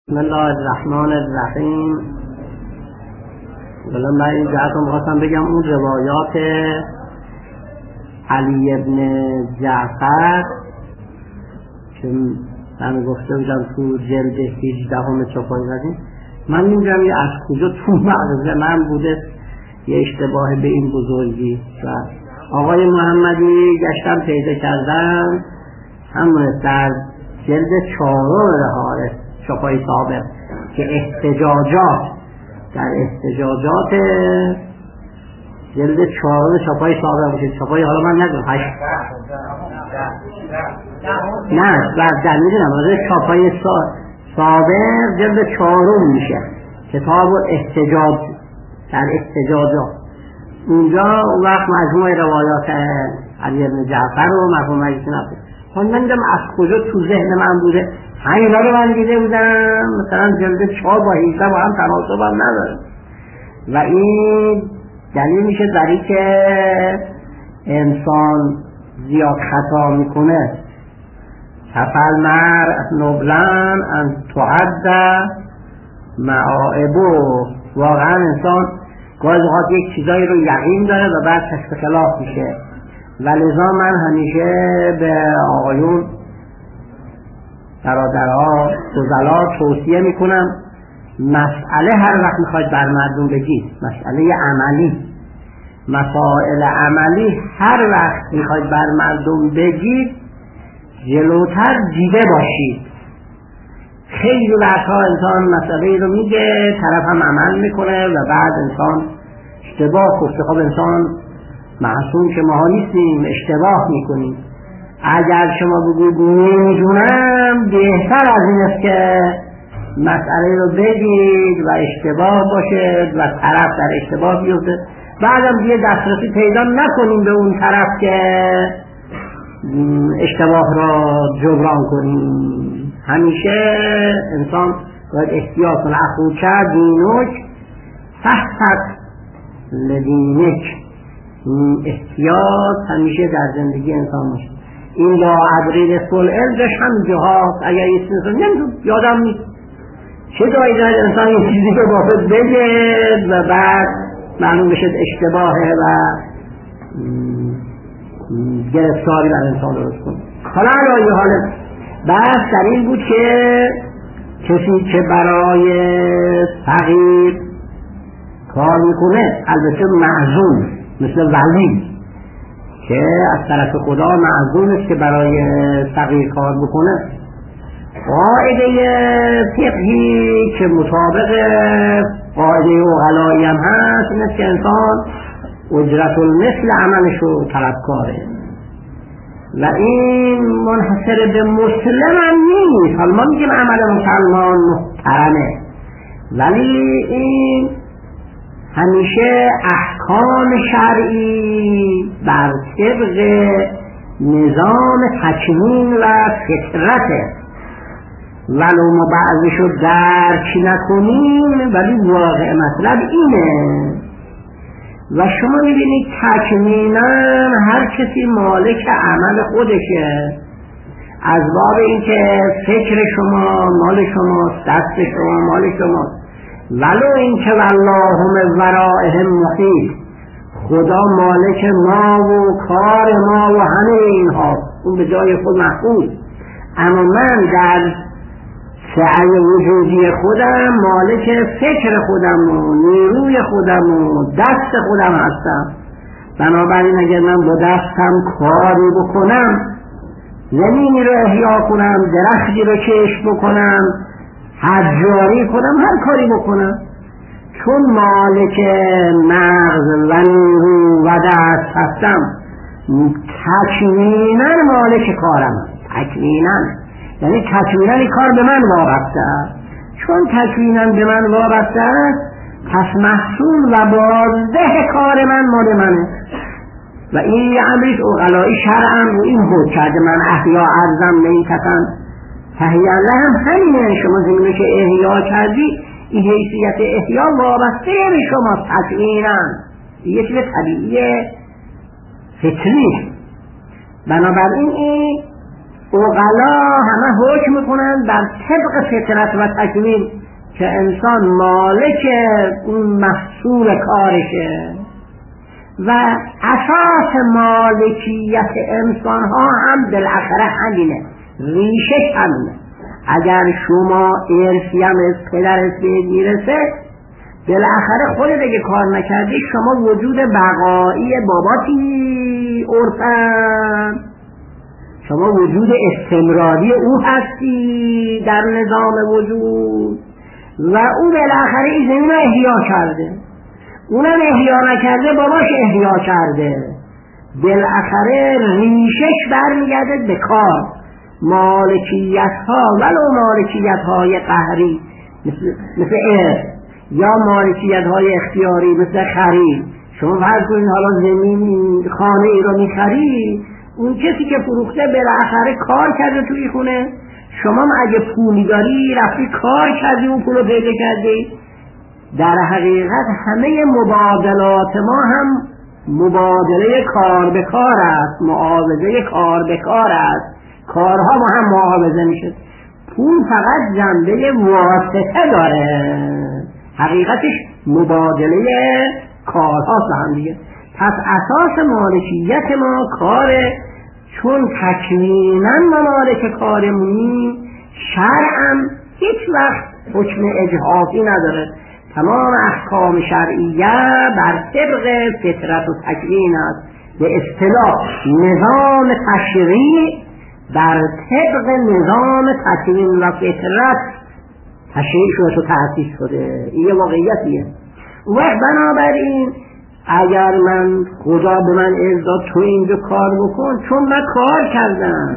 بسم الله الرحمن الرحیم. من این جهت رو می‌خواستم بگم اون روایات علی ابن جعفر که من گفته بودم تو جلد 18 چاپای زدیم، من نمی‌دونم از کجا تو مغز من بوده یه اشتباه به این بزرگی و آقای محمدی گشتم پیدا کردم همون در جلد 4 چاپای سابق که احتجاجات در احتجاجات جلد 4 چاپای سابق باشه. چاپای حالا من نگم نه بعد میدونم چاپای سابق جلد 4 میشه کتاب احتجاج در احتجاجات. اونجا اون وقت مجموعه روایات علی بن جعفر و مرحوم مجلس نبود. من دیدم از کجا تو ذهن من بوده همینا رو من دیده بودم مثلا جلد 4 با 18 با هم تناسب هم نداره و این دلیل میشه در این که انسان زیاد خطا میکنه. تفل مر نبلن ان تعد معائبو. واقعا انسان گاهی اوقات یک چیزایی رو یقین داره و بعد کشف خلاف میشه و لذا من همیشه به آقایون برادرها فضلا توصیه میکنم مسئله هر وقت میخواید بر مردم بگید، مسئله عملی، مسائل عملی هر وقت میخواید بر مردم بگید جلوتر دیده باشید. خیلی وقتها انسان مسئله رو میگه طرف هم عمل میکنه و بعد انسان اشتباه گفته. خب انسان معصوم که ما نیستیم، اشتباه میکنیم. اگر شما بگید نمیدونم بهتر از این است که مسئله رو بگید و اشتباه باشه و طرف در اشتباه بیفته، بعدم دیگه دسترسی پیدا نکنیم به اون طرف که اشتباه را جبران کنیم. همیشه انسان باید احتیاط کنه. اخوک دینک فحفظ لدینک. احتیاط همیشه در زندگی انسان باشه. این لا ادری رسول علمش هم جهاز. اگر یه چیزی نمیدونم یادم نیست چه جایی داره انسان این چیزی رو با خود بگه و بعد معلوم بشه اشتباهه و گرفتاری بر انسان درست کنه. حالا علایه حال بحث در این بود که کسی که برای فقیر کار میکنه البته معزون مثل ولی که از طرف خدا معزون است که برای فقیر کار بکنه. قاعده فقهی که مطابق قاعده عقلایی هم هست این است که انسان اجرت المثل عملشو طلبکاره و این منحصر به مسلم هم نیست. حالا ما میگیم عمل مسلمان محترمه ولی این همیشه احکام شرعی بر طبق نظام تکوین و فطرته. ولو ما بعضشو درک نکنیم ولی واقع مطلب اینه و شما میبینید تکوینا هر کسی مالک عمل خودشه. از باب اینکه فکر شما مال شماست، دست شما مال شماست، ولو اینکه والله ورائهم محیط، خدا مالک ما و کار ما و همه اینها، اون به جای خود محفوظ. اما من در سعی وجودی خودم مالک فکر خودم و نیروی خودم و دست خودم هستم. بنابراین اگر من با دستم کاری بکنم، زمینی رو احیا کنم، درختی رو کشت بکنم، حجاری کنم، هر کاری بکنم، چون مالک مغز و نیرو و دست هستم تکویناً مالک کارم. تکویناً یعنی تکویناً این کار به من وابسته است. چون تکویناً به من وابسته است پس محصول و بازده کار من مال منه و این یه امریت اقلایی شرعاً رو این بود کرده. من احیا ارزم نیتتن تحییاً لهم. همینه شما زمینه که احیا کردی این حیثیت احیا وابسته به شما تکویناً، یه چیز طبیعی فطری. بنابراین این عقلا همه حکم میکنن بر طبق فطرت و تکوین که انسان مالک اون محصول کارشه و اساس مالکیت انسان ها هم بالاخره همینه، ریشش همینه. اگر شما ارثی هم از پدرت میرسه، بالاخره خودت اگه کار نکردی شما وجود بقایی باباتی عرفن، شما وجود استمراری او هستی در نظام وجود و او بالاخره این زمین رو احیا کرده، اونم احیا نکرده باباش احیا کرده. بالاخره ریشش برمیگرده به کار. مالکیت ها ولو مالکیت های قهری مثل ارث یا مالکیت های اختیاری مثل خرید، شما فرض کنید حالا زمین خانه ای رو میخرید، اون کسی که فروخته بالاخره کار کرده توی خونه، شما اگه پولی داری رفتی کار کردی اون پولو پیدا کردی. در حقیقت همه مبادلات ما هم مبادله کار به کار است، معاوضه کار به کار است، کارها ما هم معاوضه میشه. پول فقط جنبه واسطه داره، حقیقتش مبادله کارهاست هم دیگه. پس اساس مالکیت ما کاره، چون تکویناً ما مالک کارمونیم، شرعاً هیچ وقت حکم اجحافی نداره. تمام احکام شرعیه بر طبق فطرت و تکوین است. به اصطلاح نظام تشریع بر طبق نظام تکوین و فطرت تشریع شده و تأسیس شده. این یه واقعیتیه. و بنابراین اگر من خدا به من اذن داد تو اینجا کار بکن، چون من کار کردم،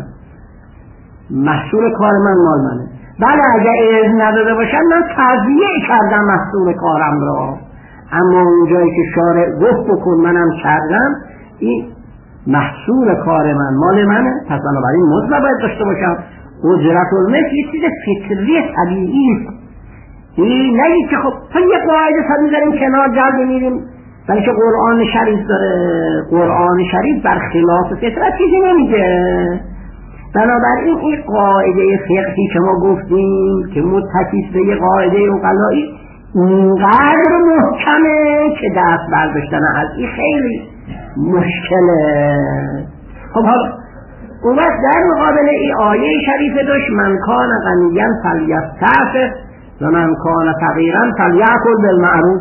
محصول کار من مال منه. بله اگر اذن نداده باشم من تضییع کردم محصول کارم را، اما اونجایی که شارع گفت بکن منم کردم، این محصول کار من مال منه، پس بنابراین مزد باید داشته باشم. اجرت المثل یه چیز فطری طبیعی است. این نگید که خب تا یه قاعده سر میذاریم کنار جلد میریم، بلکه قرآن شریف داره. قرآن شریف برخلاف فطرت چیزی نمیگه. بنابراین این قاعده فقهی که ما گفتیم که متکی به یه قاعده عقلایی اینقدر محکمه که دست برداشتن از این خیلی مشکله. خب حالا اون وقت در مقابل این آیه شریفه داشت من کان غنیا فلیستعفف و من کان فقیرا فلیأکل بالمعروف.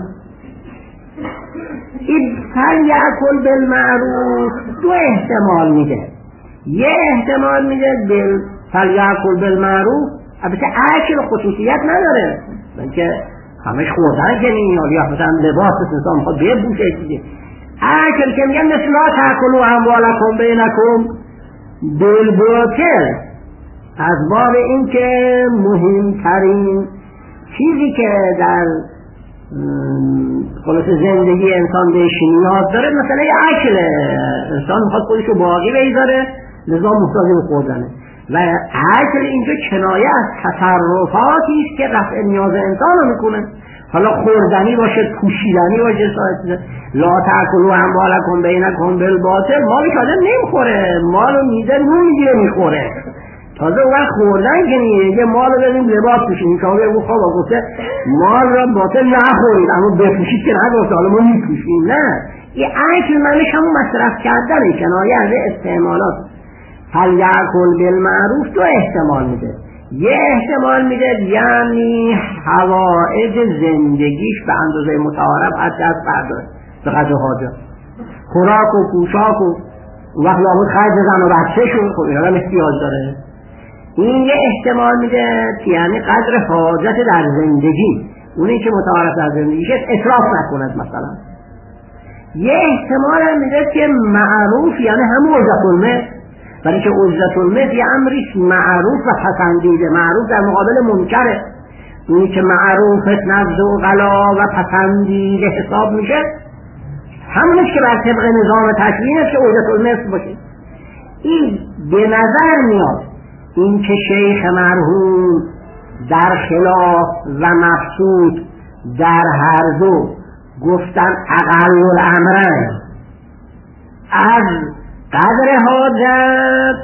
این فلیأکل بالمعروف دو احتمال میده. یه احتمال میده فلیأکل بالمعروف، البته اکل خصوصیت نداره، بلکه همش خوردن که نمیاد، یا مثلا لباس انسان میخواد بپوشه دیگه. اکل که میگن مثل لا تأکلوا اموالکم بینکم بالباطل، از باب این که مهمترین چیزی که در خلاص زندگی انسان بهش نیاز داره مثلا اکل، انسان میخواد خودشو باقی بگذاره لذا محتاج به خوردنه. و اکل اینجا کنایه از تصرفاتی است که رفع نیاز انسان رو میکنه، حالا خوردنی باشه، پوشیدنی باشه. لا تأکلوا اموالکم بینکم بالباطل، مالی که آدم نمیخوره، مالو میده نون میگیره میخوره، تازه اون خوردن که نیه مال رو بدیم لباس پوشیم. که آقای او خواب گفته مال را باطل نخورید اما بپوشید که نگفته حالا ما میپوشیم. نه، این اکل منش همون مصرف کردنه، کنایه از استعمالات. فلیأکل بالمعروف دو احتمال میده. یه احتمال میده یعنی حوائج زندگیش به اندازه متعارف از دست برداره، به قدر حاجت، خوراک و پوشاک و وقت لابد خرج زن و بچه شون، خب اینا هم احتیاج داره. این یه احتمال میده یعنی قدر حاجت در زندگی، اونی که متعارف در زندگیش اصراف نکند مثلا. یه احتمال هم میده که معروف یعنی همون اجرت المثل، برای که اجرت المثل یه امریست معروف و پسندیده. معروف در مقابل منکره، اونی که معروفت نفذ و غلا و پسندیده حساب میشه همونش که بر طبق نظام تکوین است که اجرت المثل باشه. این به نظر میاد این که شیخ مرحوم در خلاف و مقصود در هر دو گفتن اقل الامرین، از قدر حاجت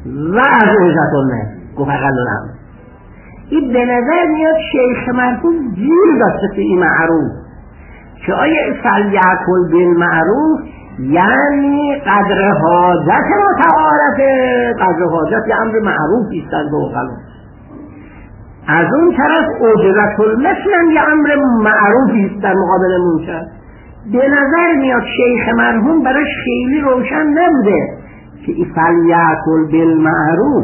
و از اجرت المثل گفت اقل الامر. این به نظر میاد شیخ مرحوم گیر داشته که این معروف که آیا فلیأکل بالمعروف یعنی قدر حاجت متعارفه، قدر حاجت یه امر معروفی است از اوغلا. از اون طرف اجرت المثل یه امر معروفی است در مقابل منکر. به نظر میاد شیخ مرحوم براش خیلی روشن نبوده که فلیأکل بالمعروف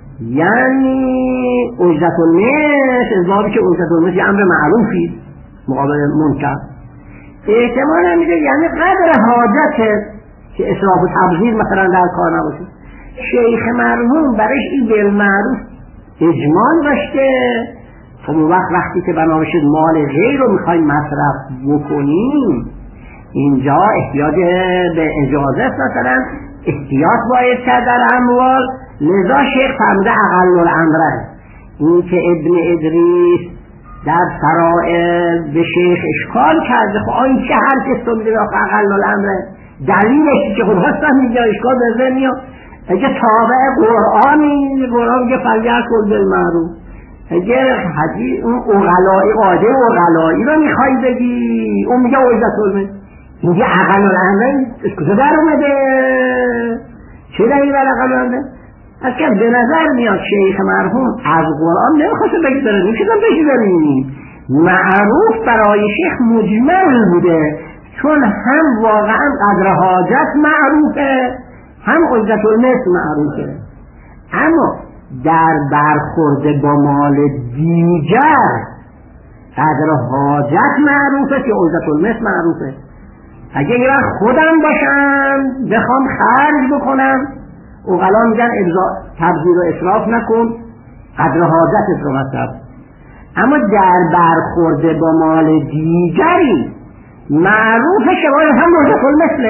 یعنی اجرت المثل، ازبابی که اجرت المثل یه امر معروفی مقابل منکر. احتمال هم میده یعنی قدر حاجته که اسراف و تبذیر مثلا در کار نباشه. شیخ مرحوم برش این بالمعروف اجمال داشته. خب اون وقتی که بنا بشه مال غیر رو میخوایم مصرف بکنیم اینجا احتیاج به اجازه مثلا احتیاط باید کرد در اموال. لذا شیخ فرموده اقل الامره. این که ابن ادریس در فرائض به شیخ اشکال کرده خب این چه حرف است تو میگه اقل الامره؟ دلیلش که خود هستن اینجا اشکال به ذهن میاد. اگه تابع قرآنی، قرآن میگه فلیأکل بالمعروف. اگه حدیث اون اغلایی قاعده اغلایی رو میخوای بگی اون میگه اجرت المثل، میگه اقل الامره از کجا در اومده؟ چه دلیل بر اقل الامره؟ اصلا به نظر میاد شیخ مرحوم از قرآن نمیخواسته بگذاره، نمیشدن بگذاریم. معروف برای شیخ مجمل بوده چون هم واقعا قدر حاجت معروفه هم اجرت المثل معروفه. اما در برخورد با مال دیگر قدر حاجت معروفه که اجرت المثل معروفه. اگه یه خودم باشم بخوام خرج بکنم اوغلا میگن تبذیر و اسراف نکن، قدر حاجتت رو مصرف. اما در برخورد با مال دیگری معروف شبای هم اجرت المثل.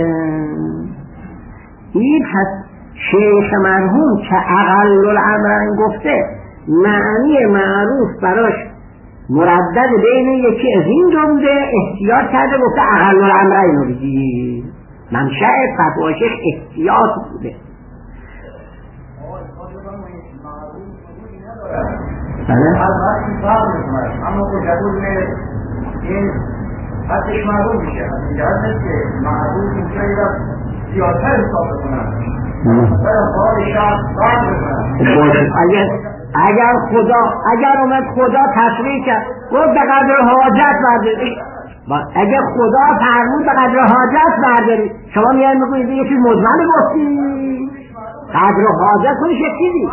این پس شیخ مرحوم که اقل الامرن گفته معنی معروف براش مردد بین یکی از این دو بوده، احتیاط کرده گفته اقل الامرن رو بگی. منشأ فتوای شیخ احتیاط بوده. از وقتی فرق میکنه اما اجرت این حدش معروف میشه. از این جهت که معروف اینجا یه سیاستر حساب بکنن برای حال شخص فرق بکنن. اگر اومد خدا تصریح کرد گفت به قدر حاجت برداری، اگر خدا فرمود به قدر حاجت برداری، شما میان میگوید یه چیز مجمل گفتی قدر حاجت کنیش یک چیزی.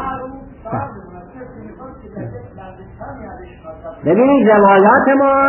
ببینید روایات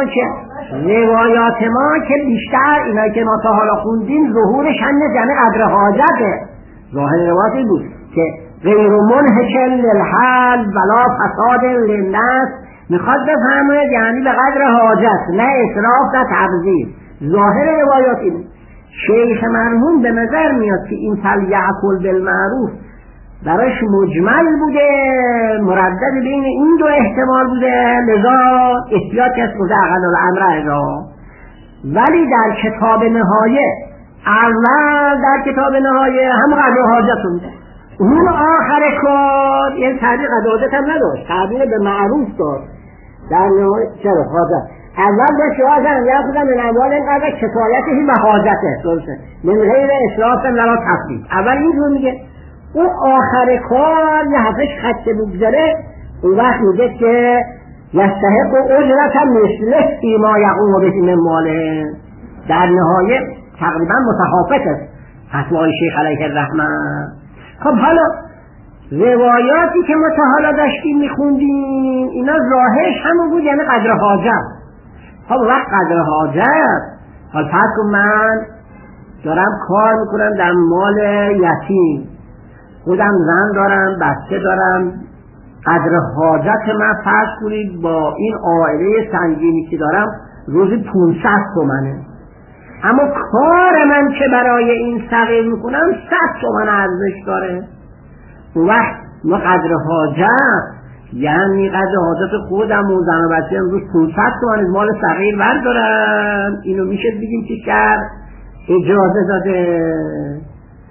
ما که بیشتر اینا که ما تا حالا خوندیم ظهورش هنه یعنی قدر حاجته. ظاهر روایت این بود که غیر منهش للحل ولا فساد للنفس، میخواد بفهمه یعنی به قدر حاجت، نه اسراف نه تبذیر. ظاهر روایات این. شیخ مرحوم به نظر میاد که این فلیأکل بالمعروف براش مجمل بوده، مردد بین این دو احتمال بوده، لذا احتیاط کس بوده اقل الامره را. ولی در کتاب نهایه اول در کتاب نهایه هم قدر حاجت بوده. اون آخر کار یعنی تعبیر قدر حاجت هم نداشت، تعبیر به معروف داشت. در نهایه چرا حاجت اول به شوازن یا خودم من اموال اینقدر کفایتهی به حاجته درسته من غیر اسراف ولا تفریط. اول اینجور میگه، اون آخر کار یه هفتش خط بگذاره اون وقت میگه که یستحق و اجرت هم مثله فیما یقوم به من ماله. در نهایه تقریبا متخافت است فتوای شیخ علیه الرحمه. خب حالا روایاتی که ما تا حالا داشتیم میخوندیم اینا ظاهرش همون بود یعنی قدر حاجت. خب وقت قدر حاجت، حال فرض کن من دارم کار میکنم در مال یتیم، خودم زن دارم بچه دارم، قدر حاجت من فرض کنید با این عائله سنگینی که دارم روزی 500 تومنه، اما کار من که برای این صغیر میکنم 100 تومن ارزش داره. اون وقت ما قدر حاجت یعنی قدر حاجت خودم و زن و بچه امروز 500 تومن از مال صغیر بردارم، اینو میشه بگیم که شر اجازه داده.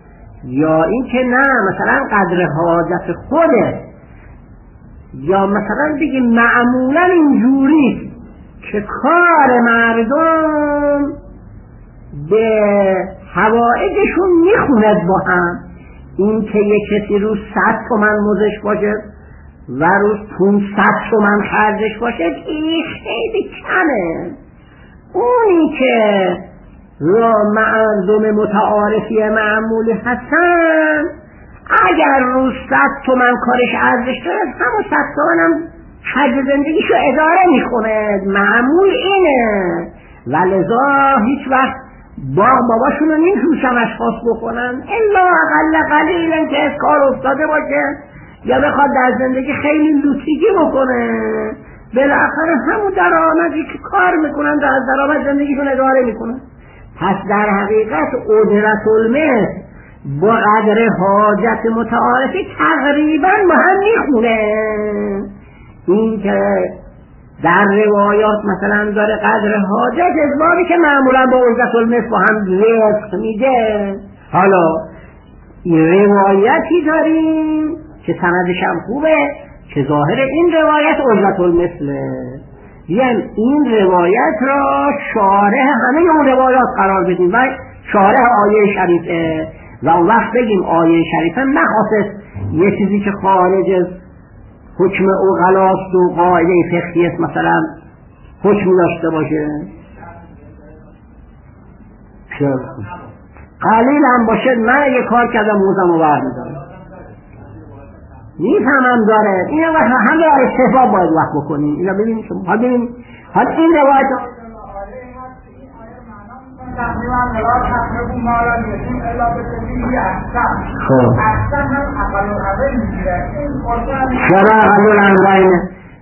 یا این که نه مثلا قدر حاجت خوده، یا مثلا بگیم معمولا اینجوری که کار مردم به حوائجشون میخوند با هم. این که یک کسی روز 100 تومن مزش باشه و روز 500 تومن خرجش باشه این خیلی کمه. اونی که مردم متعارفی معمولی هستن اگر روز 100 تومن کارش ارزش داره همون 100 تومن هم خرج زندگیشو اداره میکنه، معمول اینه. و لذا هیچ وقت باباشون رو نمیتونن اشخاص بکنن الا اقل قلیلا که از کار افتاده باشه یا بخواد در زندگی خیلی لوتیگی بکنه، بالاخره همون درآمدی که کار میکنن در درآمد زندگیشون اداره میکنن. پس در حقیقت اجرت المثل با قدر حاجت متعارفی تقریبا با هم میخونه. این که در روایات مثلا داره قدر حاجت ازباری که معمولا با اجرت المثل با هم رزق میده. حالا این روایتی داریم که سندش هم خوبه که ظاهر این روایت اجرت المثله، یعنی این روایت را شارح همه اون روایات قرار بدیم و شارح آیه شریفه و اون وقت بگیم آیه شریفه نخواست یه چیزی که خارج از حکم اغلاست و قاعده فقهی است مثلا حکم داشته باشه، قلیل هم باشه من یه کار کردم موزم رو برمیدارم نیفهمم داره این وقت همه استحباب باید وقت بکنیم. اینا ببینیم شما ها ببینیم حال این روایت شما اقل الامرین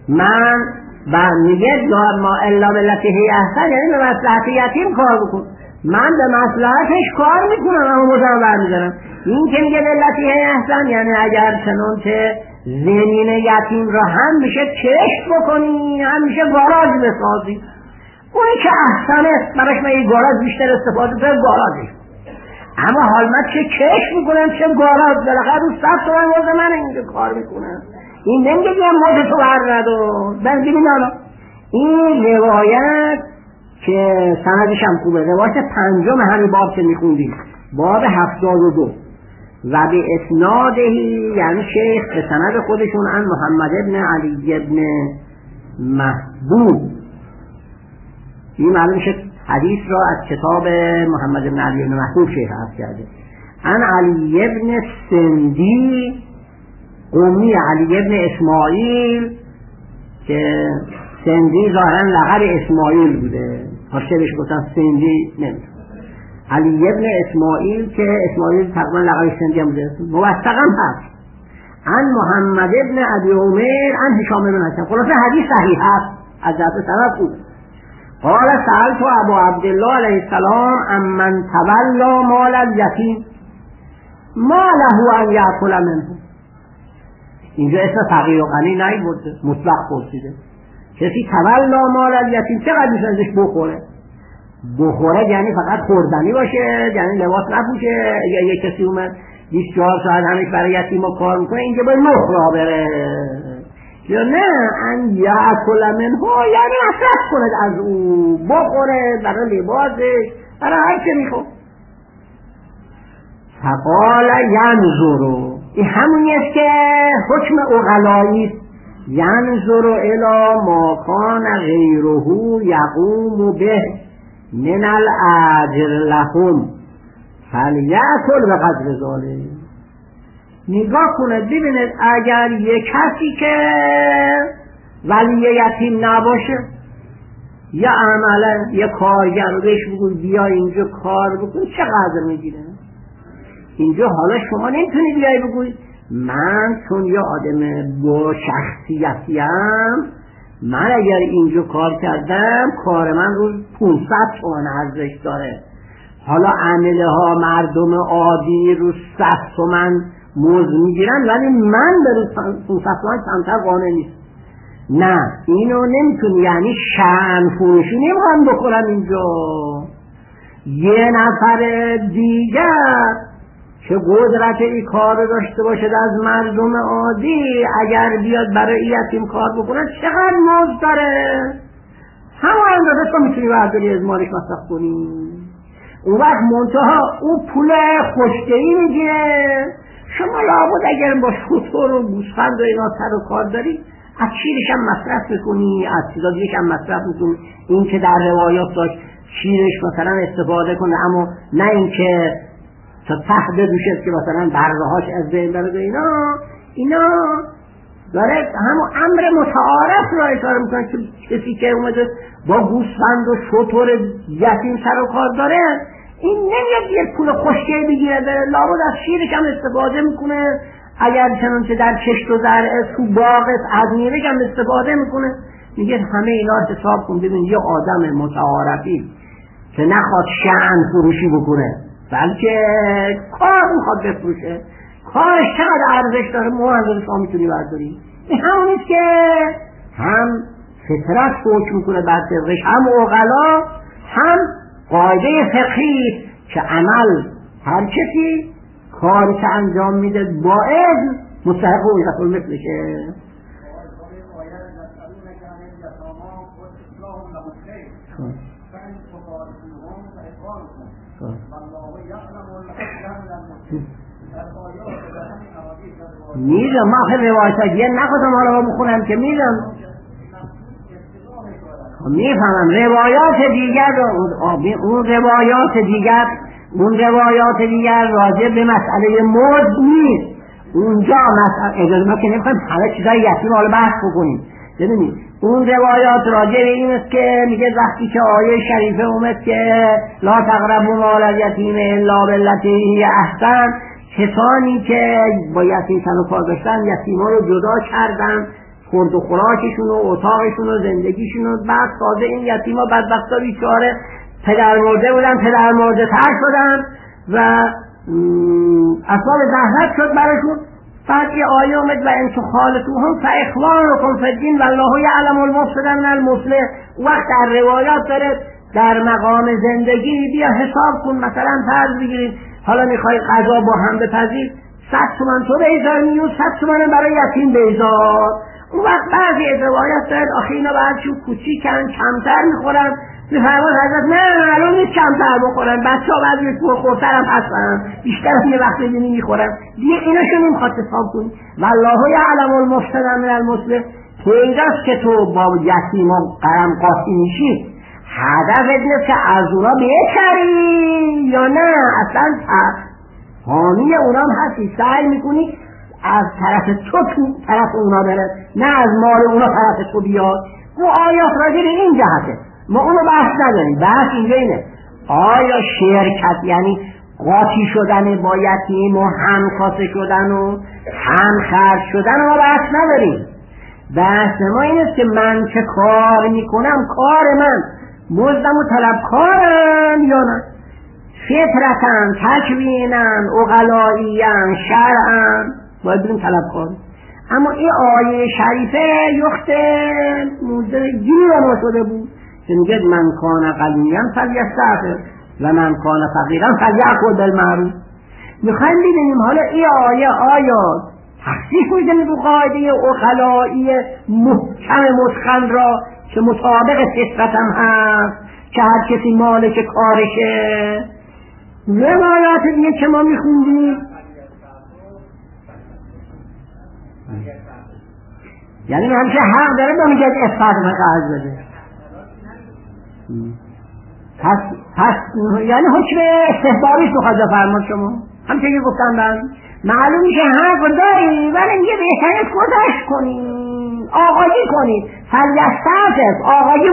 من میگه ما الا بالتي احسن، یعنی به مصلحت یتیم کار بکن. من به مصلحتش کار میکنم اما موزم برمیدارم. این که میگه بالتي احسن یعنی اگر چنانچه زمین یتیم را هم میشه کشت بکنی هم میشه گاراژ بسازی، اونی که احسنه براش من یه گاراژ بیشتر استفاده کنم گاراژش، اما حال من چه کشت میکنم چه گاراژ بالاخره رو 100 تومن واسه من اینجا کار میکنم. این نمیگه بیام موز تو بر ندو. ببین این روایت که سندش هم خوبه، روایت 5 همین باب که میخوندیم باب 72 و به اسنادهی یعنی شیخ به سند خودشون عن محمد ابن علی ابن محبوب. این معلوم شد حدیث را از کتاب محمد ابن علی ابن محبوب شیخ حفظ کرده. عن علی ابن سندی قومی علی ابن اسماعیل که سندی ظاهرا لقب اسماعیل بوده، هاشتبش گفتن سندی نمیده. علی ابن اسماعیل که اسماعیل تقریبا لقب سندی هم بوده موثقا هست. عن محمد ابن ابی عمر عن هشام بن حسن. خلاصه حدیث صحیح هست از جهت سند بود. قال سألت ابو عبدالله علیه السلام امن تولا مال الیتیم ما له ان یأکل منه. اینجا اسم فقیر و غنی نیورده، مطلق پرسیده کسی تولا مال الیتیم چقدر میشه ازش بخوره یعنی فقط خوردنی باشه، یعنی لباس نپوشه. یا یک کسی اومد 24 ساعت همش برای یتیما کار میکنه اینجا باید نخرا بره، یا نه ان یأکل منه یعنی مصرف کنه از او، بخوره برای لباسش برای هر چه میخواد. فقال ینظر، این همونیست که حکم اغلایی ینظر الی ما کان غیره یقوم به من الاجر لهم فلیأکل بقدر ذلک. نگاه کنه ببینید اگر یک کسی که ولی یتیم نباشه یا عملا یه کارگر بهش بگوی بیا اینجا کار بکن چقدر میگیره؟ اینجا حالا شما نمیتونی بیای بگوی من چون یه آدم با شخصیتیم من اگر اینجا کار کردم کار من روز 500 تومن ارزش داره، حالا عامله ها مردم عادی روز 100 تومن موز میگیرن ولی من به روز 500 تومن کمتر قانع نیست. نه اینو نمیتونی، یعنی شأن فروشی نمیخوام بکنم اینجا. یه نفر دیگر که قدرت این کار رو داشته باشد از مردم عادی اگر بیاد برای یتیم کار بکنه چقدر مزد داره، همون اندازه تو میتونی برداری از مالش مصرف کنی. اون وقت منتها اون پول خوشگلی میگیره. شما لابد اگر با شتر و گوسفند و اینا سر و کار داری از شیرش هم مصرف میکنی، از چیزا دیگه هم مصرف میکنی. این که در روایات داشت شیرش مثلا استفاده کنه، اما نه اینکه تا تحت دوشت که مثلا برزهاش از بین بره. اینا داره همون امر متعارف را اشاره میکنه که کسی که اومده با گوسفند و شتر یتیم سر و کار داره این نمیاد یک پول خوشگل بگیره، لابد از شیرش هم استفاده میکنه، اگر چنانچه در کشت و زرع تو باغ از میوه‌ش هم استفاده میکنه. میگه همه اینا حساب کن ببین یه آدم متعارفی که نخواد شأن فروشی بکنه بلکه کار میخواد بفروشه، کارش چقدر ارزش داره، موازه شما میتونی برداری. این همونیست که هم فطرت حکم میکنه بر طبقش، هم عقلا، هم قاعده فقهی که عمل هر کسی کاری که انجام میده باید مستحق و ایقفل مثلشه. میدم ما خیلی روایت دیگه نخواستم حالا بخونم که میدم میفهمم روایات دیگر اون روایات دیگر راجع به مسئله مد نیست. اونجا مسئله اجازه ما که نمیخوایم همه چیزای یتیم حالا بحث بکنیم. ببینید اون روایات راجع به این است که میگه وقتی که آیه شریفه اومد که لا تقربوا مال الیتیم الا بالتی هی احسن، کسانی که با یتیم سر و کار داشتن یتیما رو جدا کردن، خورد و خوراکشون و اتاقشون و زندگیشون و بعد تازه این یتیما بدبختا بیچاره پدر مرده بودن، پدر مرده تر شدن و اسباب زحمت شد براشون. بعد یه آیه اومد و ان تخالطوهم فاخوانکم فی الدین والله یعلم المفسد من المصلح. وقت در روایات داره در مقام زندگی بیا حساب کن، مثلا فرض بگیرید حالا میخوای غذا با هم بپزید 100 تومن تو بیزار میون 100 تومن برای یتیم بیزار. اون وقت بعضی روایات داره آخه اینا بعدشون کوچیکن کمتر میخورن، میفرماد حضرت نه معلوم نیست کمتر بخورن، بچه ها بعضی خورترم هستن بیشتر یه وقت دیدی میخورن دیگه، ایناشون نمیخواد حساب کنی. والله یعلم المفسد من المصلح. پیداست که تو با یتیما قرم قاسی میشی، هدفت نیست که از اونا بهتری یا نه، اصلا حامی اونام هستی، سعی میکنی از طرف تو طرف اونا بره، نه از مال اونا طرف تو بیاد. و آیات راجع به این جهته، ما اونو بحث نداریم. بحث اینجا اینه آیا شرکت یعنی قاطی شدن با یتیم و هم کاسه شدن و هم خرج شدن ما بحث نداریم. بحث ما این است که من چه کار میکنم، کار من مزدم و طلبکارم یا نه، فطرتن، تکوینن، عقلائیان، شرعن، باید بریم طلبکار. اما این آیه شریفه یخت موزه گیر ما شده بود که میگه من کان غنیًا فلیستعفف و من کان فقیرًا فلیأکل بالمعروف. میخوایم ببینیم حالا این آیه آیا تخصیص میکنه به قاعده عقلایی محکم متقن را که مطابق فطرت هم هست که هر کسی مالک کارشه. روایات دیگه که ما میخوندیم یعنی همچه حق داره با میگه اثبات مقاعد بده. پس یعنی حکم استحبابیش بخواد فرمان شما همچه که گفتم بند معلوم میشه حق داری ولی میگه بهتره گذشت کنی، آغاجی کنی، فلیستعفف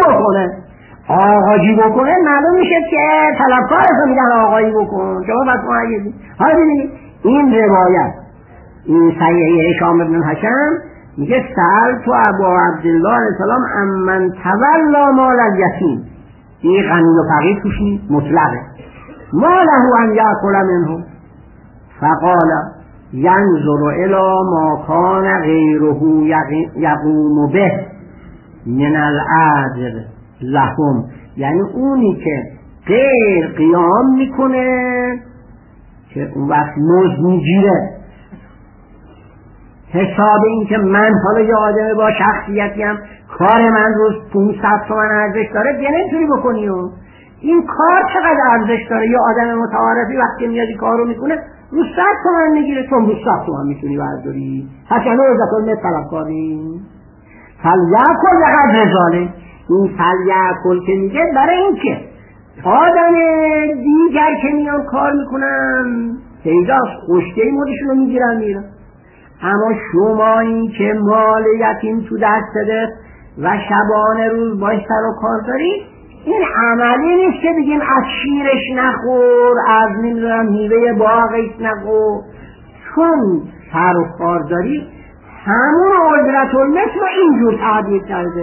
آغاجی بکنه معلوم میشه که طلبکارش رو میگن آغاجی بکن. شما بس معیدی. حالا ببینید این روایت این صحیح هشام بن حشم میگه سأل تو ابا عبدالله علیه السلام امن تولا مال الیتیم. این غنی و فقیر توش مطلقه. ما له ان یأکل منه فقال ینظر الی ما کان غیره یقوم به من الاجر لهم. یعنی اونی که غیر قیام میکنه که اون وقت مزد میگیره، حساب این که من حالا یه آدم با شخصیتی هم کار من روز 500 تومن ارزش داره دیگه نمیتونی بکنی. و این کار چقدر ارزش داره؟ یه آدم متعارفی وقتی میاد این کار رو میکنه روز 100 تومن میگیره، تو روز 100 تومن میتونی برداری. پس یعنی عزت طلب کاری فلیکل لقد رزاله. این فلیکل که میگه برای این که آدم دیگر که میان کار میکنن پیداست خوشگهی مودشون رو میگیرن میرن. اما شما این که مال یتیم تو دستت و شبانه روز باش سر و کار داری، این عملی نیست که بگیم از شیرش نخور، از نمیدونم میوه باغش نخور. چون سر و کار داری همون اجرت المثل اینجور تعبیر کرده.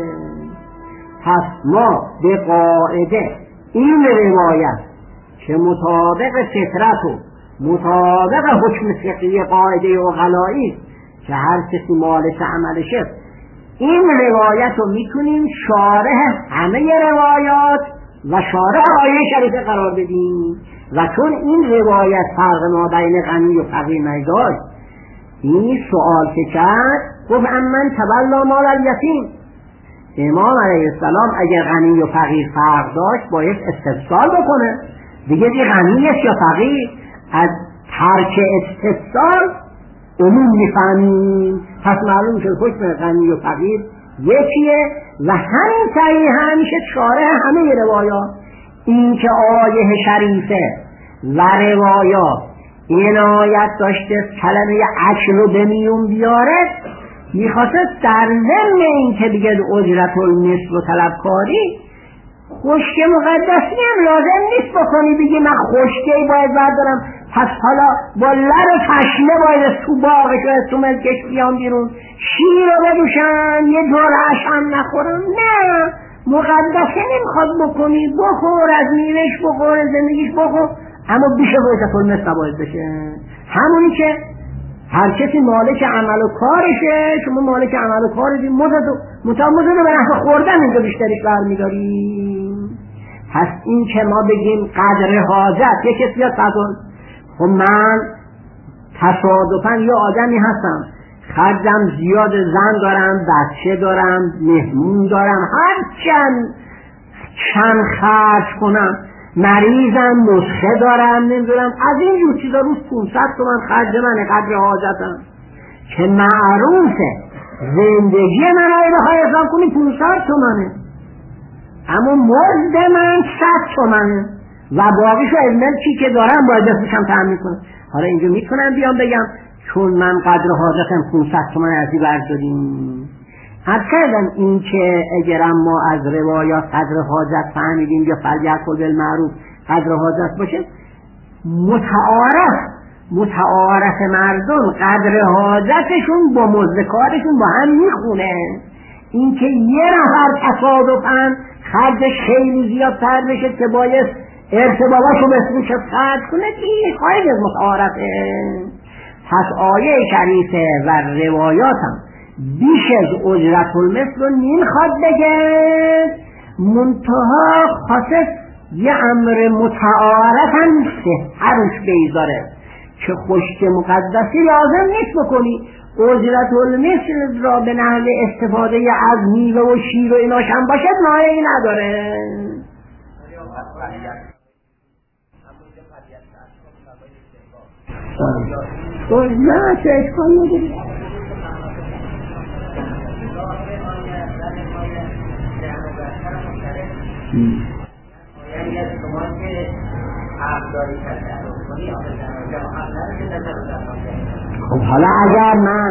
پس ما به قاعده این روایت که مطابق فطرت و مطابق حکم فقهی قاعده عقلایی که هر کسی مالش عملشه، این روایت رو میتونیم شارح همه روایات و شارح آیه شریفه قرار بدیم. و چون این روایت فرق ما بین غنی و فقیر نداشت، این سوال که کرد گفت امن تبلا مال الیتیم، امام علیه السلام اگر غنی و فقیر فرق داشت باید استفسار بکنه دیگه، غنی است یا فقیر. از ترک استفسار عموم میفهمیم. پس معلوم شد حکم غنی و فقیر یکیه و همین صحیح همیشه شارح همه روایات. این که آیه شریفه و روایات عنایت داشته کلمه عشر رو به میون بیاره، میخواسته در ضمن این که دیگه اجرت المثل و طلبکاری خشک مقدسی هم لازم نیست بکنی بگی من خشکی باید بردارم پس حالا با لر پشمه باید تو باغش و تو ملکش بیام بیرون، شیر رو بدوشن یه جرعش هم نخورم. نه، مقدسه نمیخواد بکنی، بخور از میوهش، بخور زندگیش بخور، اما بیشه اجرت المثل باید بشه. همونی که هر کسی مالک عمل و کارشه، شما مالک عمل و کارشی، متعمد رو به نحو خوردن اینجا بیشترش برمیداریم. پس این که ما بگیم قدر حاجت، یک کسی ها خب من تصادفاً یه آدمی هستم خرجم زیاد، زن دارم، بچه دارم، مهمون دارم، هر چند خرج کنم، مریضم، نسخه دارم، نمیدونم از این جور چیزا روز 500 تومن خرج منه، قدر حاجتم که معروفه زندگی من رو بخوای حساب کنی 500 تومنه، اما مزد من 100 تومنه و باقیشو از ملکی که دارم باید بفروشم تأمین کنم. حالا اینجا میتونم بیام بگم چون من قدر حاجتم 500 تومن ازی برداریم. حد کردم این که اگرم ما از روایات قدر حاجت فهمیدیم یا فلیکل بالمعروف قدر حاجت باشه، متعارف مردم قدر حاجتشون با مزد کارشون با هم میخونه. این که یه نفر تصادفاً خرجش خیلی زیادتر بشه که باید ارتباطاشو بفروشه خرج کنه، این خواهید از متعارفه. پس آیه شریفه و روایاتم بیش از اجرت المثل رو نمیخواد بگه، منتها خاصه یه امر متعارف هم هروش بیزاره که خشک مقدسی لازم نیست بکنی. اجرت المثل را به نحو استفاده از میوه و شیر و ایناش هم باشد مانعی نداره. نه چه اشکال نداره. خب حالا اگر من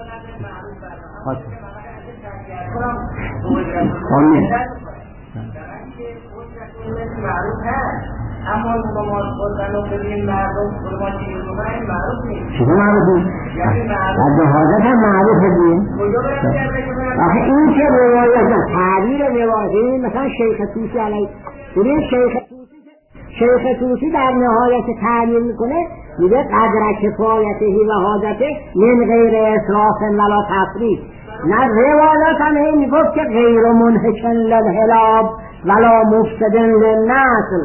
اما نماز خوندن و ببین مردم فرما چی میکنن معروف نیست. چطور معروف نیست؟ قدر حاجت هم معروفه دیم. آخه این که روایت تعبیر روایت مثلا شیخ توسی علیه ببین شیخ توسی در نهایت تعبیر میکنه میگه قدر کفایته و حاجته من غیر اسراف ولا تفریط. نه روایت هم میگفت که غیر منهکن للحلاب ولا مفسدن للنسل،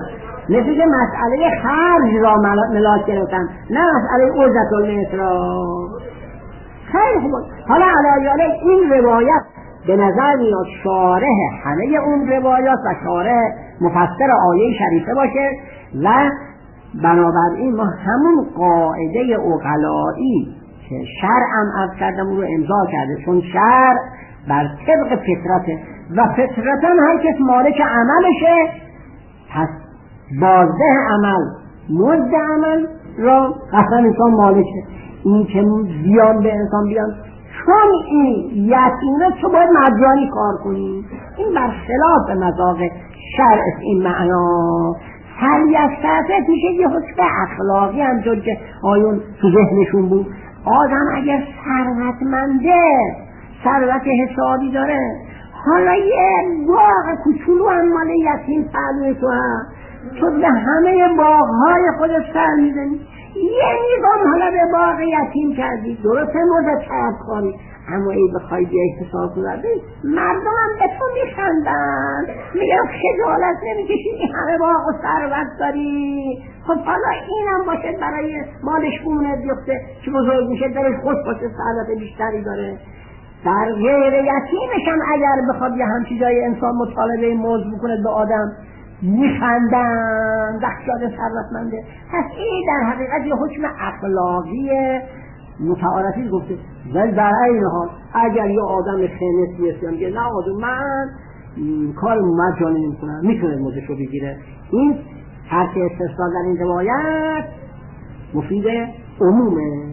مثل که مسئله خرج را ملاک گرفتن، نه مسئله عزت المثل را. خیلی خوب. حالا علیه این روایت به نظر میاد شارح همه اون روایات و شارح مفسر آیه شریفه باشه و بنابراین ما همون قاعده عقلایی که شرعم عرض کردم اون رو امضا کرده، چون شرع بر طبق فطرته و فطرتا هر کس مالک عملشه، پس بازده عمل مزد عمل را قطعا انسان مالشه. این که زیان به انسان بیان چون این یتیمه تو باید مجانی کار کنی، این برخلاف مذاق شرع این معنا. سریعت میشه یه حکم اخلاقی همطور که آیون تو ذهنشون بود. آدم اگر ثروتمنده، ثروت حسابی داره، حالا یه باغ کوچولو هم مال یتیم پهلوی تو هم، تو به همه باغهای خودت سر میزنی، یه نگام حالا به باغ یتیم کردی، درسته موزه طرف کاری، اما ای بخوای به احتساب کردی مردم هم به تو میخندن، میگن خجالت نمیکشی این همه باغ و ثروت داری. خب حالا اینم باشه برای مالش بونه بیفته که بزرگ میشه درش خوش باشه، ثروت بیشتری داره. در غیر یتیمش هم اگر بخواد یه همچی جای انسان مطالبه موز بکنه به آدم میخندن، دخشاد ثروتمنده. پس این در حقیقت یه حکم اخلاقی متعارفی گفته. ولی در این حال اگر یه آدم خنث بیسته میگه نه آدم من کار مجانی نمیکنم، میتونه موزش رو بگیره، این هر که استثنا در این روایت مفید عمومه.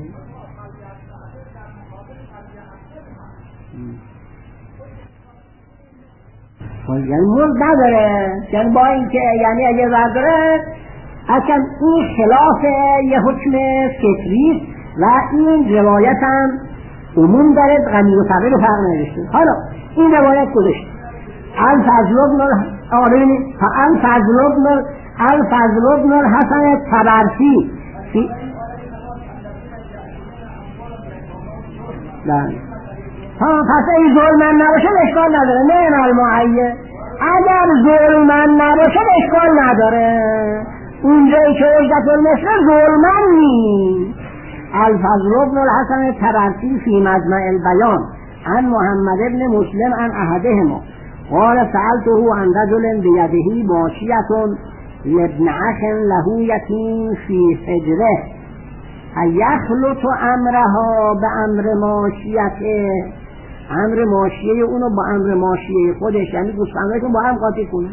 یعنی مزد نداره، یعنی با این که یعنی اگه برداره اصلا این خلاف یه حکم فطری و این روایت هم عموم داره، غنی و فقیر و فرق نوشته. حالا این روایت گذاشت الفضل ابن الحسن طبرسی پس این ظلمن نباشه اشکال نداره، نه المعیه. اگر ظلمن نباشه اشکال نداره، اونجایی که عزت المثل ظلمن نیست. الفضل ابن الحسن طبرسی فی مجمع البیان عن محمد ابن مسلم عن احدهما قال سألته عن رجل بیده ماشیة لابن اخ له یتیم فی حجره یخلط امرها به امر ماشیته، امر ماشیه اونو با امر ماشیه خودش، یعنی گوسفنداشون با هم قاطی کنه.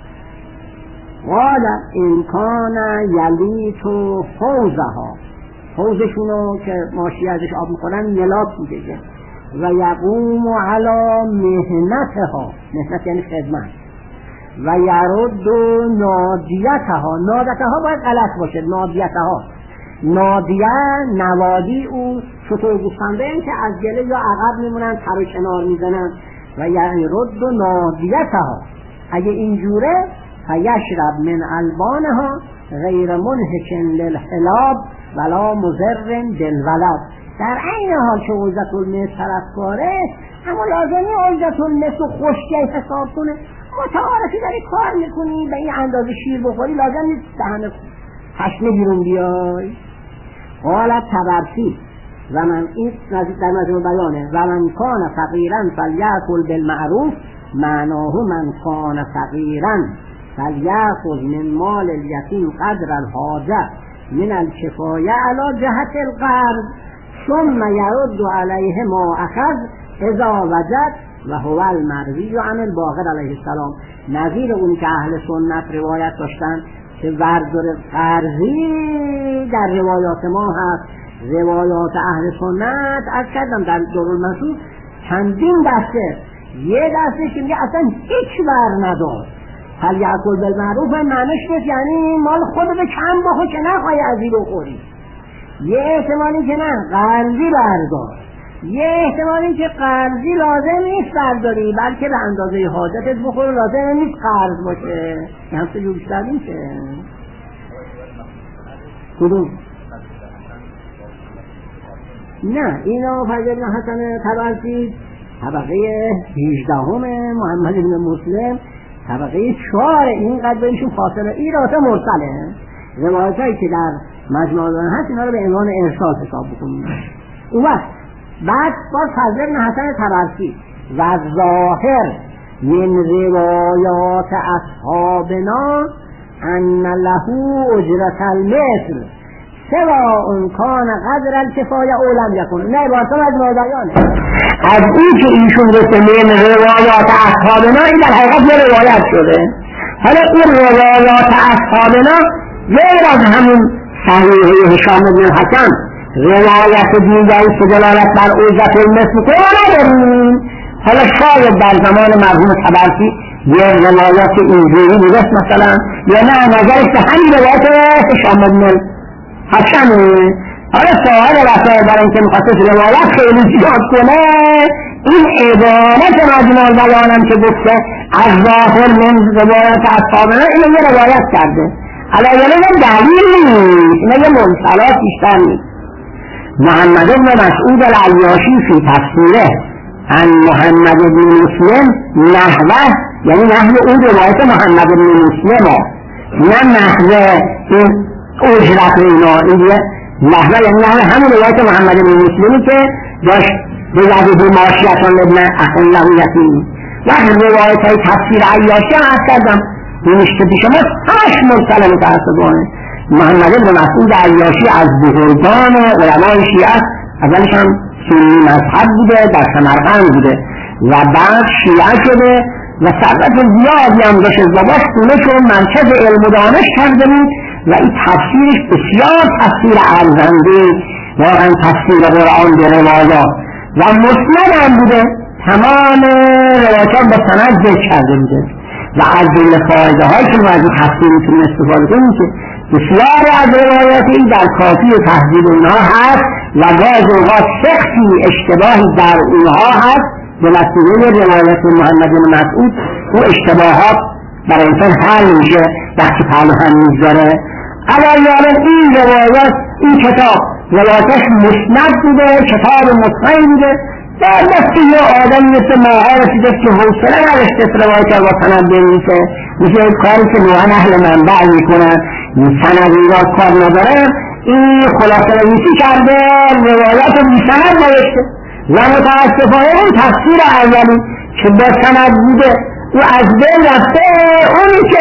قال این کان یلیت حوضها، حوضشونو که ماشیه ازش آب میخورن ملاک میکشه، و یقوم علی مهنتها، مهنت یعنی خدمت، و یرد نادیتها، نادیتها باید غلط باشه، نادیتها نادیه نوادی او شطور گوسفنده این که از گله یا عقب میمونن تر و کنار میزنن، و یعنی رد و نادیتها اگه اینجوره فیشرب من البانها غیر منهک للحلاب ولا مضر بالولد. در این حال که عزت المثل طرفکاره، اما لازمی عزت المثل خشکی حساب کنه. متعارفی داری کار میکنی به این اندازه شیر بخوری، لازم نیست دهن تشنه بیرون بیای. قالت طبرسی و من این در مجموع بیانه و من کان فقیرا فلیأکل بالمعروف معناه من کان فقیرا فلیأخذ من مال الیتیم قدر الحاجه من الکفایه علی جهت القرض ثم یرد علیه ما اخذ اذا وجد و هو المروی عن الباقر علیه السلام. نظیر اونی که اهل سنت روایت داشتن که وردر قرضی در روایات ما هست. روایات اهل سنت از کردم در دارالمنصور چندین دسته، یه دسته که میگه اصلا هیچ ور ندار، فلیأکل بالمعروف معنیش نیست یعنی مال خودت کم بخور که نخواهی از این بخوری. یه احتمالی که نه قرضی بردار، یه احتمالی که قرضی لازم نیست برداری بلکه به اندازه حاجتت بخور، لازم نیست قرض باشه. این همسه جور بیشتر نیشه. کدوم؟ نه اینا فضل ابن حسن طبرسی طبقه 18 محمد ابن مسلم طبقه 4 اینقدر بینشون فاصله. این روایت مرسله، روایتایی که در مجموع هست اینا رو به عنوان ارسال حساب بکنیم. اون وقت بعد باز فضل بن حسن طبرسی و ظاهر من روایات اصحابنا ان له اجرت المثل سواء کان قدر الکفایه او لم یکن. نه عبارت از مادیانه از این که ایشون گفته من روایات اصحابنا، این در حقیقت یه روایت شده. حالا این روایات اصحابنا غیر از همون صحیحه هشام بن حکم روایت دیگری که دلالت بر اجرت المثل که نداریم. حالا شاید در زمان مرحوم طبرسی یه روایت اینجوری بودست مثلا، یا نه نظرش به همین روایت هشام بن حکمه. حالا سوال رسول برای اینکه مخصوص روایت خیلی زیاد کنه، این عبارت مجموع البیانم که گفته از ظاهر من روایت اصحابنا اینو یه روایت کرده، علاوه یه دلیل نیست، اینه یه مرسلات بیشتر نیست. محمد بن مسعود العیاشی فی تفسیره عن محمد بن مسلم نحوه، یعنی نحو اون روایت محمد بن مسلم، نه نحو این اجرت اینا، این نحوه یعنی نحوه همون روایت محمد بن مسلمی که داشت به یزید ماشیتان ابن اخن له یتیم. و روایت های تفسیر عیاشی هم از کردم نمیشته پیش ما 8 مرسل متاسفانه. محمد بن مسعود عیاشی از بزرگان علمای شیعه، اولش هم سنی مذهب بوده، در سمرقند بوده و بعد شیعه شده و ثروت زیادی هم داشت. باباش خونه چون مرکز علم و دانش کرده بود و این تفسیرش بسیار تفسیر ارزنده، واقعا تفسیر قرآن به روایات و مسند هم بوده، تمام روایات با سند ذکر کرده بوده. و از جمله فایده هایی که ما از این تفسیر میتونیم استفاده کنیم که بسیار از روایات این در کافی و تهذیب اونها هست و بعض اوقات سختی اشتباهی در اونها هست به وسیله روایت محمد بن مسعود و اشتباهات برای انسان حل میشه وقتی پهلو هم میگذاره. علاوه این روایات، این کتاب روایتش مسند بوده، کتاب متقن بوده، در دستی یه آدم مثل ماها رسیده که حوصله نداشته روایت با سند بنویسه، مثل کاری که نوعا اهل منبع میکنن سند ایراد کار نداره، این خلاصه نویسی کرده روایت رو بی سند نوشته و متاسفانه اون تفسیر اولی که با سند بوده و از بین رفته، اونی که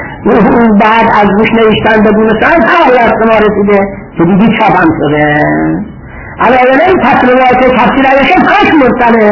بعد از روش نوشتن بدون سند هم دست ما رسیده که دیگه چاپ هم شده. علاوه این روایت تفسیر عیاشی 8 مرسله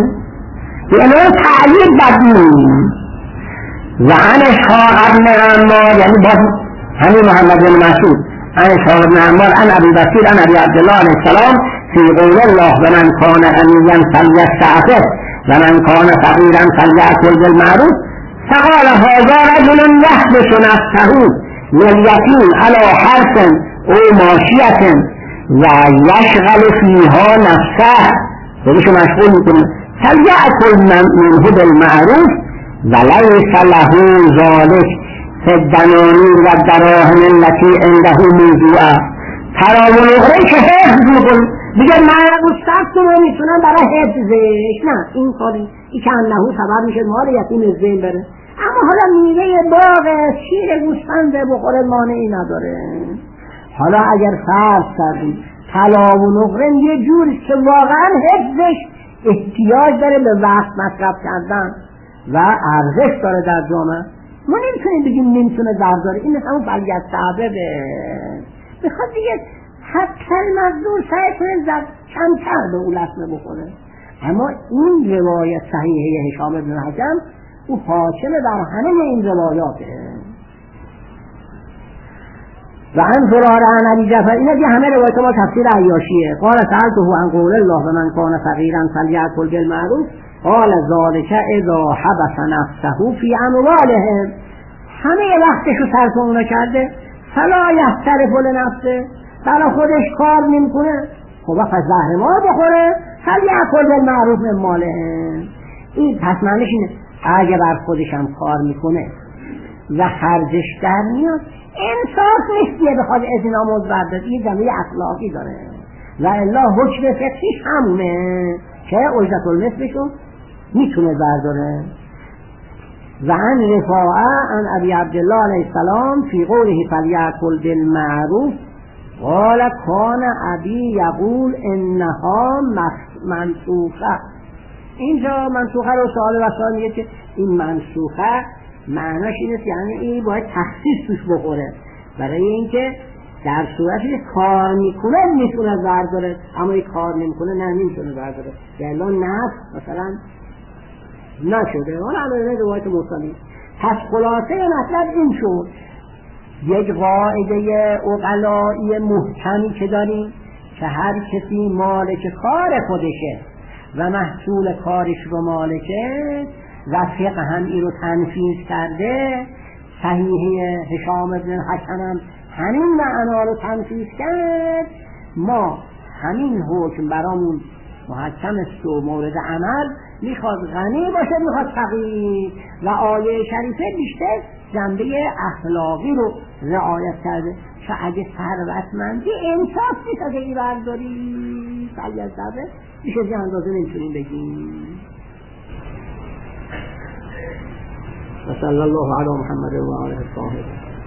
به عنوان تعیید بدیم. و عن اسحاق ابن عمار، یعنی باز همین محمد بن مسعود، عن اسحاق ابن عمار عن ابی بصیر عن ابی عبدالله علیه السلام فی قول الله و من کان غنیا فلیستعفف و من کان فقیرا فلیأکل بالمعروف فقال هذا رجل یحبس نفسه للیتیم علی حرث او ماشیة و یشغل فیها نفسه، خودشو مشغول میکنه، فلیأکل منه بالمعروف ولیس له ذلک فی الدنانیر و الدراهم التي عنده موضوعه. تراون اخره که حفظ میکنه دیگه معروف سخت رو میتونن برای حفظش، نه این کاری ای که انهو سبب میشه مال یتیم ذهن بره، اما حالا میوه باغ شیر گوسفند بخوره مانعی نداره. حالا اگر فرض کردیم طلا و نقره یه جوری که واقعا حفظش احتیاج داره به وقت مصرف کردن و ارزش داره در جامعه، ما نمیتونیم بگیم نمیتونه برداره، این مثلا فعالیت سببه میخواد دیگه حتی مزدور سعی کنه کمتر به اون لطمه بخوره. اما این روایت صحیحه هشام بن حکم او حاکم در همه این روایاته. و عن زراره عن ابی جعفر، اینا دیگه همه روایت ما تفسیر عیاشیه. قال سألته عن قول الله و من کان فقیرا فلیأکل بالمعروف قال ذلك اذا حبس نفسه فی اموالهم، همه وقتشو صرف اونا کرده، فلا یحترف لنفسه، برای خودش کار نمیکنه، خب وقت زهر ما بخوره، فلیأکل بالمعروف من مالهم. این پس معنیش اینه اگه بر خودش هم کار میکنه و خرجش در میاد، انصاف نیست که بخواد از اینا مزبر داد، این جمعه اخلاقی داره و الا حکم فقهیش همونه که اجرت المثلشون میتونه برداره. و عن رفاعه عن ابی عبدالله علیه السلام فی قوله فلیأکل بالمعروف قال کان ابی یقول انها منسوخه. اینجا منسوخه رو سوال وسائل میگه که این منسوخه معناش اینه یعنی این باید تخصیص توش بخوره، برای اینکه در صورتی که کار میکنه میتونه برداره، اما این کار نمیکنه نه نمیتونه برداره. یعنی نفس مثلا نشده حالا علیه روایت مرسلی. پس خلاصه مطلب این شد یک قاعده عقلایی محکمی که داریم که هر کسی مالک کار خودشه و محصول کارش رو مالکه و فقه هم این رو تنفیذ کرده. صحیحه هشام ابن الحکم هم همین معنا رو تنفیذ کرد. ما همین حکم برامون محکم است و مورد عمل، میخواد غنی باشه میخواد فقیر، و آیه شریفه بیشتر جنبه اخلاقی رو رعایت کرده که اگه ثروتمندی انصاف نیست اگه این برداری سعی از ذره میشه که اندازه نمیتونیم بگیم. صلی الله علی محمد و آله الطاهرین.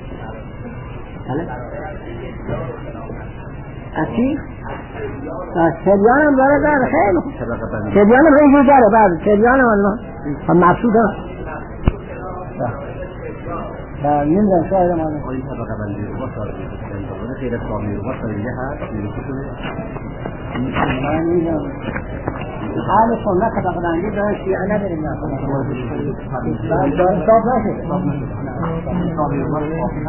اچی؟ سریان هم داره داره خیلی سریان هم اینجور داره بعد سریان هم هم مقصود هم نمیدن شاید هم آنه این طبقه بندی رو باید خیلی سامی رو باید دیگه هست من میدم حال سنت طبقه بندی داره شیعه نداریم داره صاف نشده سامی رو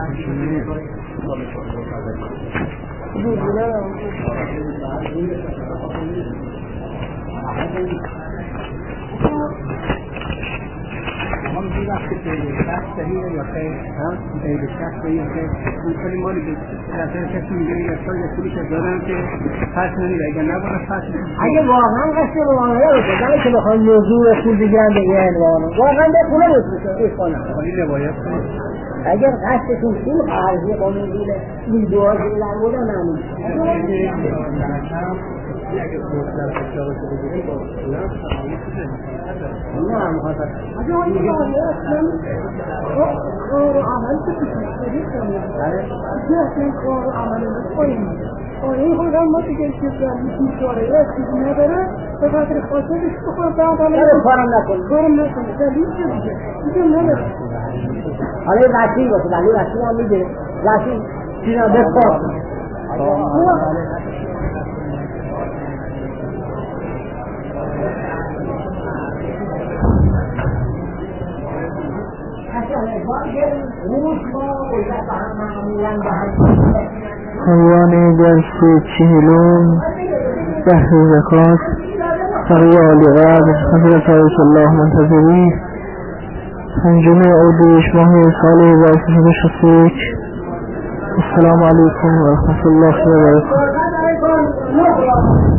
هم دیگه وقتی که شخص صحیحه یا خیر به شخص صحیحه خیر اون خیلی مالی که رسول کسی میگه یا سال یا پولیش از دادن که فرش نمیده اگر نباید فرش نمیده. اگه واقعا قصد روانه رو بکنه که بخوان موضوع پول بگیرن بگیرن واقعا به پوله بسوشن این کنم ولی روایت اگر قصدشون پول قرضی قانون دیده این دوها دیدن بوده معنی اگر در فشار شده بودی با نه مخاطر اگه اون دیگه اصلا کار و عمل که تشکیلی کنیم اصلا کار و عمل نکنیم این خود هم ما دیگه که شاره چیزی نداره به خاطر خاطرش بخوام کارم نکنیم دلیل چه دیگه نداره. حالا این وسیع باشه دلیل وسیع هم میگه وسیع چیزا بسپار عنوان درس 40 بحث زکات فقیه علی قدر حضرت رسول الله منتظری 5 اردیبهشت ماه سال 1361. السلام علیکم و رحمت الله و برکاته.